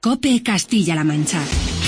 COPE Castilla-La Mancha.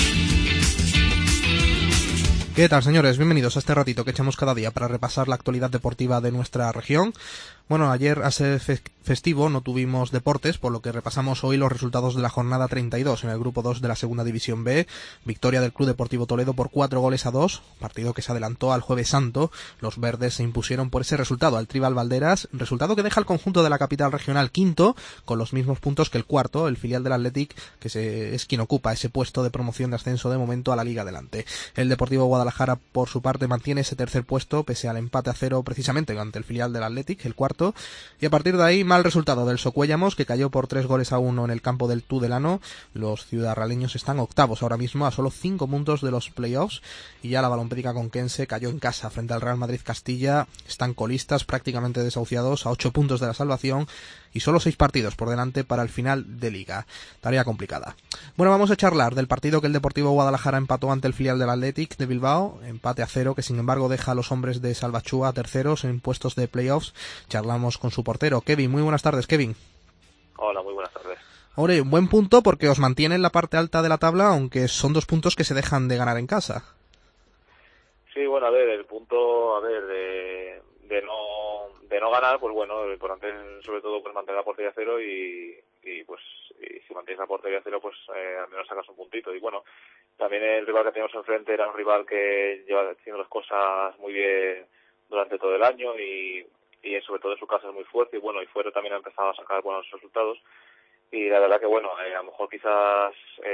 ¿Qué tal, señores? Bienvenidos a este ratito que echamos cada día para repasar la actualidad deportiva de nuestra región. Bueno, ayer, a ser festivo, no tuvimos deportes, por lo que repasamos hoy los resultados de la jornada 32 en el grupo 2 de la segunda división B. Victoria del Club Deportivo Toledo por 4-2, partido que se adelantó al Jueves Santo. Los verdes se impusieron por ese resultado al Tribal Valderas, resultado que deja al conjunto de la capital regional quinto, con los mismos puntos que el cuarto, el filial del Athletic, que es quien ocupa ese puesto de promoción de ascenso de momento a la Liga Adelante. El Deportivo Guadalajara, por su parte, mantiene ese tercer puesto, pese al empate a 0 precisamente ante el filial del Athletic, el cuarto. Y a partir de ahí, mal resultado del Socuéllamos, que cayó por 3-1 en el campo del Tudelano. Los ciudadraleños están octavos ahora mismo, a solo 5 puntos de los playoffs, y ya la Balompédica Conquense cayó en casa frente al Real Madrid Castilla. Están colistas, prácticamente desahuciados, a 8 puntos de la salvación, y solo 6 partidos por delante para el final de Liga. Tarea complicada. Bueno, vamos a charlar del partido que el Deportivo Guadalajara empató ante el filial del Athletic de Bilbao, empate a 0, que sin embargo deja a los hombres de Salvatxua terceros en puestos de playoffs. Charlamos con su portero, Kevin. Muy buenas tardes, Kevin. Hola, muy buenas tardes. Hombre, un buen punto porque os mantiene en la parte alta de la tabla, aunque son 2 puntos que se dejan de ganar en casa. Sí, bueno, a ver, el punto, de no ganar, pues bueno, lo importante es sobre todo pues mantener la portería cero y si mantienes la portería cero, pues al menos sacas un puntito. Y bueno, también el rival que teníamos enfrente era un rival que lleva haciendo las cosas muy bien durante todo el año y sobre todo en su casa es muy fuerte y bueno, y fuera también ha empezado a sacar buenos resultados. Y la verdad que bueno, a lo mejor quizás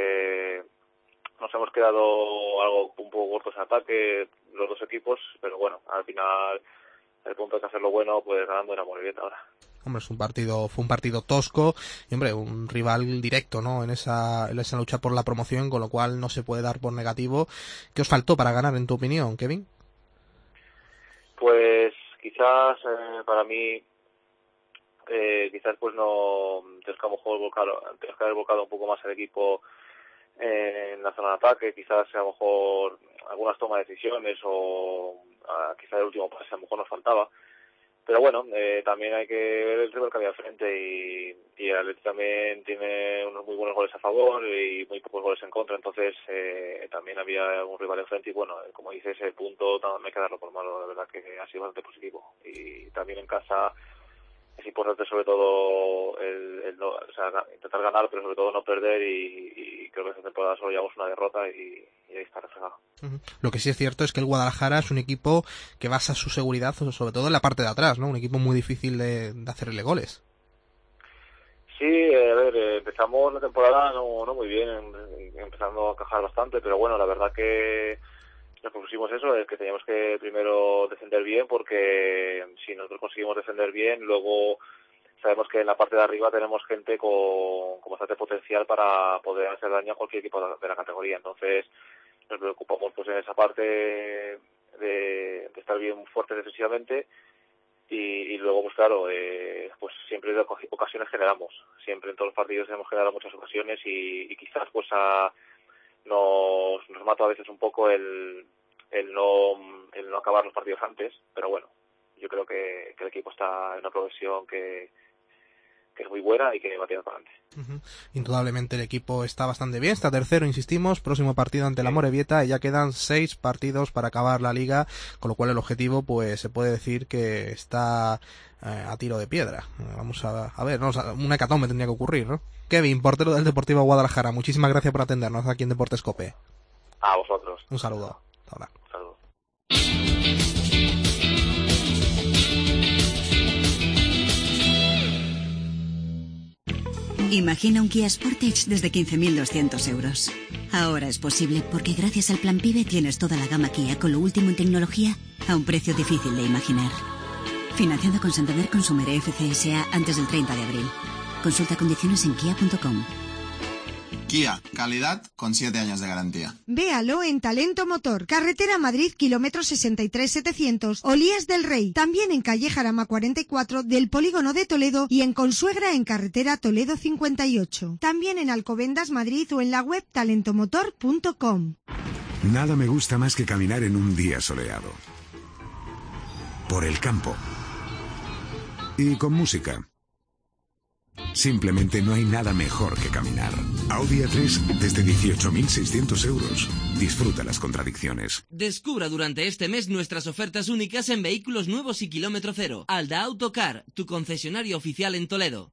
nos hemos quedado algo un poco cortos en ataque los dos equipos, pero bueno, al final el punto de hacerlo bueno, pues ganando en Amorebieta ahora. Hombre, fue un partido tosco y hombre, un rival directo, ¿no? En esa lucha por la promoción, con lo cual no se puede dar por negativo. ¿Qué os faltó para ganar, en tu opinión, Kevin? Pues quizás para mí quizás pues no tienes que a lo mejor tienes que haber volcado un poco más el equipo en la zona de ataque, quizás a lo mejor algunas tomas de decisiones o quizás el último pase a lo mejor nos faltaba, pero bueno, también hay que ver el rival que había al frente y el Athletic también tiene unos muy buenos goles a favor y muy pocos goles en contra, entonces también había un rival enfrente y bueno, como dices, el punto no hay que darlo por malo, la verdad que ha sido bastante positivo y también en casa es importante sobre todo intentar ganar, pero sobre todo no perder y creo que esta temporada solo llevamos una derrota y ahí está reflejado. Lo que sí es cierto es que el Guadalajara es un equipo que basa su seguridad sobre todo en la parte de atrás, ¿no? Un equipo muy difícil de hacerle goles. Sí, a ver, empezamos la temporada no muy bien, empezando a encajar bastante, pero bueno, la verdad que nos propusimos eso, es que teníamos que primero defender bien, porque si nosotros conseguimos defender bien, luego sabemos que en la parte de arriba tenemos gente con bastante potencial para poder hacer daño a cualquier equipo de la categoría. Entonces nos preocupamos pues en esa parte de estar bien fuertes defensivamente y luego pues claro, pues siempre de ocasiones generamos, siempre en todos los partidos hemos generado muchas ocasiones y quizás pues nos mata a veces un poco el no acabar los partidos antes, pero bueno, yo creo que el equipo está en una progresión que es muy buena y que va tirando para adelante. Indudablemente el equipo está bastante bien, está tercero, insistimos, próximo partido ante la Amorebieta y ya quedan 6 partidos para acabar la liga, con lo cual el objetivo pues se puede decir que está a tiro de piedra. Vamos a ver, ¿no? Una hecatombe tendría que ocurrir, ¿no? Kevin, portero del Deportivo Guadalajara, muchísimas gracias por atendernos aquí en Deportes COPE. A vosotros. Un saludo. Hasta ahora. Un saludo. Imagina un Kia Sportage desde 15.200 euros. Ahora es posible porque gracias al Plan PIBE tienes toda la gama Kia con lo último en tecnología a un precio difícil de imaginar. Financiando con Santander Consumer FCSA antes del 30 de abril. Consulta condiciones en kia.com. Kia, calidad con 7 años de garantía. Véalo en Talento Motor, carretera Madrid, kilómetro 63,700, Olías del Rey. También en calle Jarama 44 del Polígono de Toledo y en Consuegra en carretera Toledo 58. También en Alcobendas, Madrid o en la web talentomotor.com. Nada me gusta más que caminar en un día soleado. Por el campo. Y con música. Simplemente no hay nada mejor que caminar. Audi A3 desde 18.600 euros. Disfruta las contradicciones. Descubra durante este mes nuestras ofertas únicas en vehículos nuevos y kilómetro cero. Alda Autocar, tu concesionario oficial en Toledo.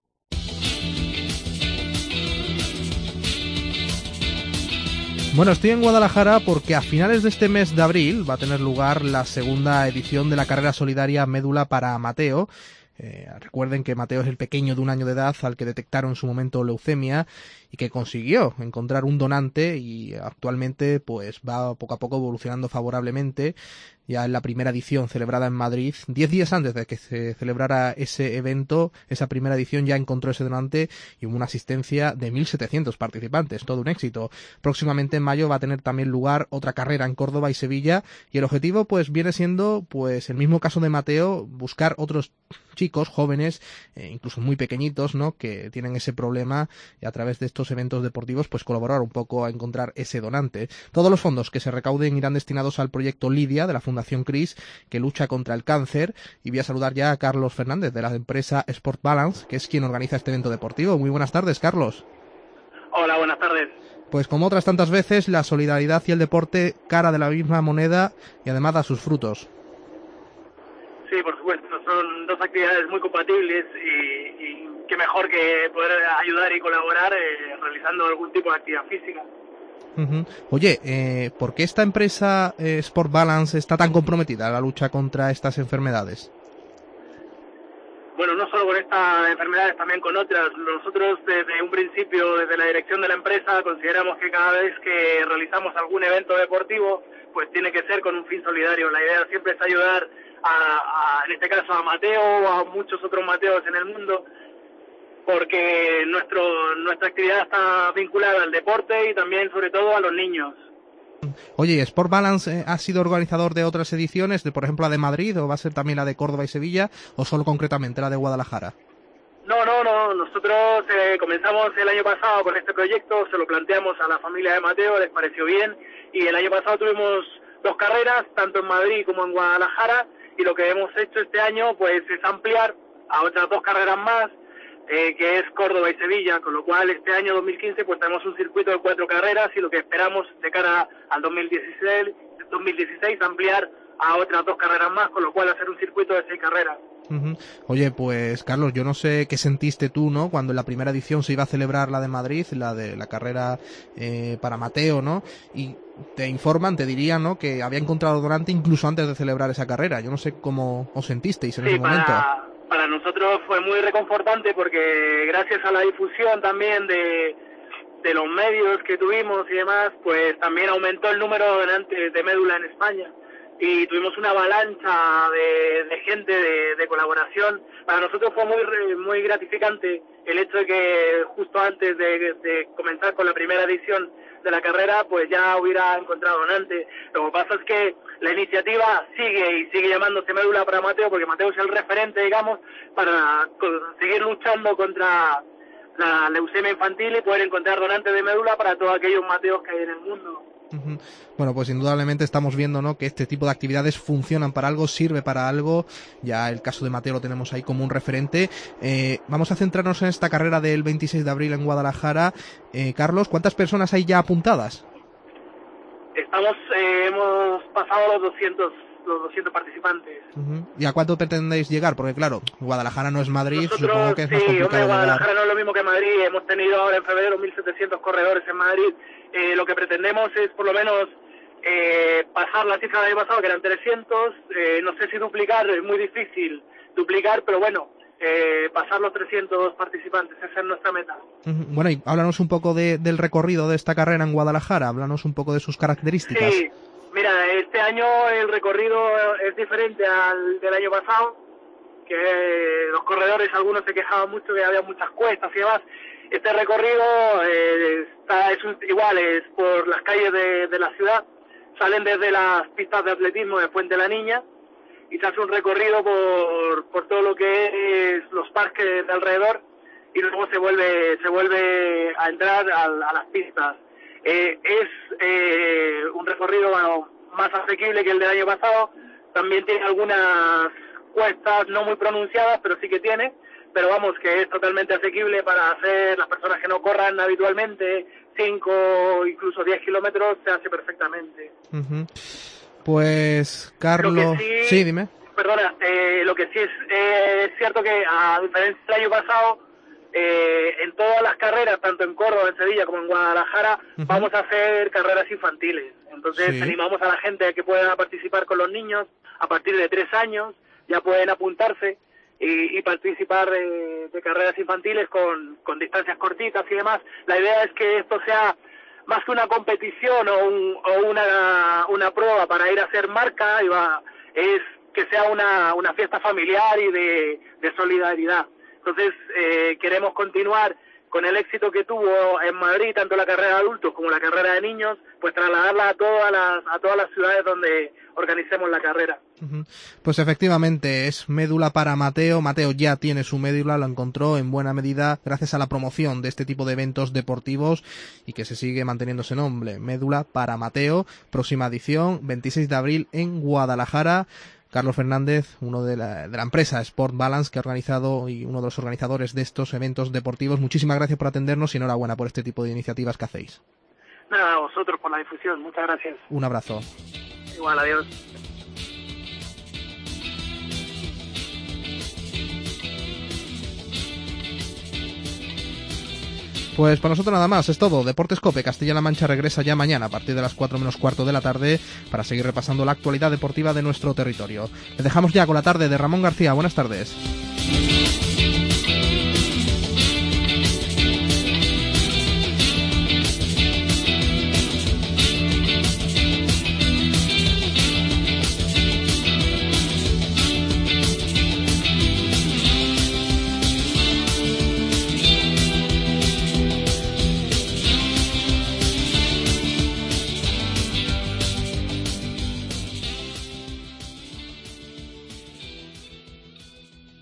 Bueno, estoy en Guadalajara porque a finales de este mes de abril va a tener lugar la segunda edición de la carrera solidaria Médula para Mateo. Recuerden que Mateo es el pequeño de 1 año de edad al que detectaron en su momento leucemia y que consiguió encontrar un donante y actualmente pues va poco a poco evolucionando favorablemente. Ya en la primera edición celebrada en Madrid, 10 días antes de que se celebrara ese evento, esa primera edición ya encontró ese donante y hubo una asistencia de 1.700 participantes, todo un éxito. Próximamente en mayo va a tener también lugar otra carrera en Córdoba y Sevilla y el objetivo pues viene siendo pues el mismo caso de Mateo, buscar otros chicos jóvenes, incluso muy pequeñitos, ¿no?, que tienen ese problema y a través de estos eventos deportivos pues colaborar un poco a encontrar ese donante. Todos los fondos que se recauden irán destinados al proyecto Lidia de la Fundación CRIS, que lucha contra el cáncer, y voy a saludar ya a Carlos Fernández de la empresa Sport Balance, que es quien organiza este evento deportivo. Muy buenas tardes, Carlos. Hola, buenas tardes. Pues como otras tantas veces, la solidaridad y el deporte cara de la misma moneda y además da sus frutos. Sí, por supuesto, son dos actividades muy compatibles y qué mejor que poder ayudar y colaborar realizando algún tipo de actividad física. Uh-huh. Oye, ¿por qué esta empresa Sport Balance está tan comprometida en la lucha contra estas enfermedades? Bueno, no solo con estas enfermedades, también con otras. Nosotros desde un principio, desde la dirección de la empresa, consideramos que cada vez que realizamos algún evento deportivo, pues tiene que ser con un fin solidario. La idea siempre es ayudar en este caso a Mateo o a muchos otros Mateos en el mundo, porque nuestra actividad está vinculada al deporte y también sobre todo a los niños. Oye, ¿y Sport Balance ha sido organizador de otras ediciones, de por ejemplo la de Madrid, o va a ser también la de Córdoba y Sevilla, o solo concretamente la de Guadalajara? No, nosotros comenzamos el año pasado con este proyecto, se lo planteamos a la familia de Mateo, les pareció bien, y el año pasado tuvimos 2 carreras, tanto en Madrid como en Guadalajara, y lo que hemos hecho este año pues es ampliar a otras 2 carreras más, que es Córdoba y Sevilla, con lo cual este año 2015 pues tenemos un circuito de 4 carreras y lo que esperamos de cara al 2016 ampliar a otras 2 carreras más, con lo cual hacer un circuito de 6 carreras. Uh-huh. Oye, pues Carlos, yo no sé qué sentiste tú, ¿no?, cuando en la primera edición se iba a celebrar la de Madrid, la de la carrera para Mateo, ¿no?, y te informan, te dirían, ¿no?, que había encontrado donante incluso antes de celebrar esa carrera. Yo no sé cómo os sentisteis en ese momento. Para nosotros fue muy reconfortante porque gracias a la difusión también de los medios que tuvimos y demás, pues también aumentó el número de donantes de médula en España y tuvimos una avalancha de gente de colaboración. Para nosotros fue muy gratificante el hecho de que justo antes de comenzar con la primera edición de la carrera pues ya hubiera encontrado donante. Lo que pasa es que la iniciativa sigue llamándose Médula para Mateo, porque Mateo es el referente, digamos, para seguir luchando contra la leucemia infantil y poder encontrar donantes de médula para todos aquellos Mateos que hay en el mundo. Uh-huh. Bueno, pues indudablemente estamos viendo, ¿no?, que este tipo de actividades funcionan para algo, sirve para algo. Ya el caso de Mateo lo tenemos ahí como un referente. Vamos a centrarnos en esta carrera del 26 de abril en Guadalajara. Carlos, ¿cuántas personas hay ya apuntadas? Hemos pasado los 200 participantes. Uh-huh. ¿Y a cuánto pretendéis llegar? Porque claro, Guadalajara no es Madrid, nosotros, supongo que es más complicado Guadalajara llegar. no es lo mismo que Madrid. Hemos tenido ahora en febrero 1.700 corredores en Madrid. Lo que pretendemos es por lo menos pasar la cifra del año pasado, que eran 300. No sé si duplicar, es muy difícil duplicar, pero bueno, pasar los 300 participantes, esa es nuestra meta. Uh-huh. Bueno, y háblanos un poco del recorrido de esta carrera en Guadalajara, háblanos un poco de sus características. Sí, mira, este año el recorrido es diferente al del año pasado, que los corredores, algunos se quejaban mucho que había muchas cuestas y demás. Este recorrido es por las calles de la ciudad, salen desde las pistas de atletismo de Fuente la Niña y se hace un recorrido por todo lo que es los parques de alrededor y luego se vuelve a entrar a las pistas. Es un recorrido más asequible que el del año pasado, también tiene algunas cuestas no muy pronunciadas, pero sí que tiene, pero vamos, que es totalmente asequible para hacer las personas que no corran habitualmente, 5 incluso 10 kilómetros, se hace perfectamente. Pues, Carlos... Sí, dime. Perdona, lo que sí es cierto que, a diferencia del año pasado, en todas las carreras, tanto en Córdoba, en Sevilla como en Guadalajara, vamos a hacer carreras infantiles. Entonces animamos a la gente a que pueda participar con los niños a partir de 3 años, ya pueden apuntarse y participar de carreras infantiles con distancias cortitas y demás. La idea es que esto sea más que una competición o una prueba para ir a hacer marca, es que sea una fiesta familiar y de solidaridad. Entonces queremos continuar con el éxito que tuvo en Madrid, tanto la carrera de adultos como la carrera de niños, pues trasladarla a todas las ciudades donde organicemos la carrera. Pues efectivamente, es Médula para Mateo. Mateo ya tiene su médula, lo encontró en buena medida gracias a la promoción de este tipo de eventos deportivos y que se sigue manteniendo ese nombre, Médula para Mateo. Próxima edición, 26 de abril en Guadalajara. Carlos Fernández, uno de la empresa Sport Balance que ha organizado y uno de los organizadores de estos eventos deportivos. Muchísimas gracias por atendernos y enhorabuena por este tipo de iniciativas que hacéis. Nada, a vosotros por la difusión. Muchas gracias. Un abrazo. Igual, adiós. Pues para nosotros nada más, es todo. Deportes COPE Castilla-La Mancha regresa ya mañana a partir de las 4 menos cuarto de la tarde para seguir repasando la actualidad deportiva de nuestro territorio. Le dejamos ya con la tarde de Ramón García. Buenas tardes.